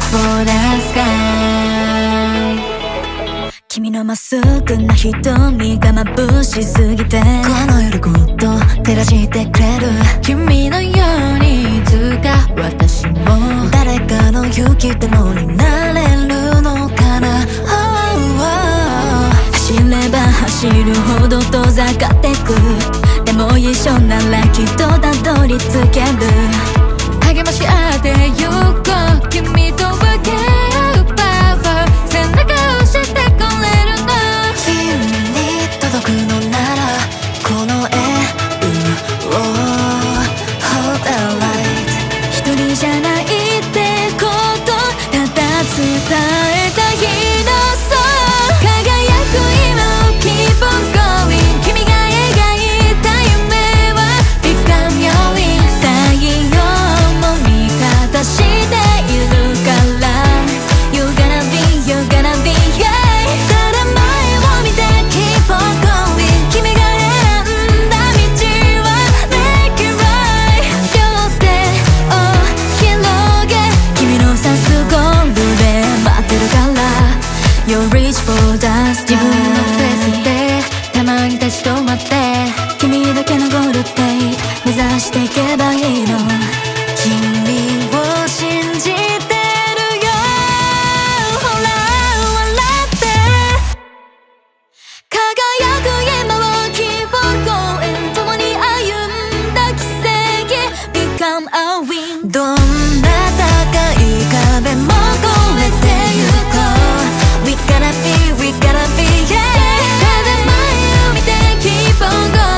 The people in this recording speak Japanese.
for the sky 君のまっすぐな瞳が眩しすぎてこの夜ごと照らしてくれる君のようにいつか私も誰かの行き玉になれるのかな、走れば走るほど遠ざかってくでも一緒ならきっとたどり着ける励まし合ってゆこう君と分け合うパワー背中を押してくれるの君に届くのならこの絵を Hold the light 一人じゃないってことただ伝えたいのそう輝く今を Keep on going 君が描いた夢は Become your wings 太陽も味方しているから You're gonna be, you're gonna be, yeah ただ前を見て Keep on going 君が選んだ道は Make it right 両手を広げ君の指すゴールで待ってるから You reach for the sky 自分のペースでたまに立ち止まって君だけのゴールって目指していけばいいの君を信じてるよほら笑って輝く今を Keep on going 共に歩んだ奇跡 Become a win どんな高い壁も越えてゆこう We gotta be, we gotta be, yeah ただ前を見て Keep on going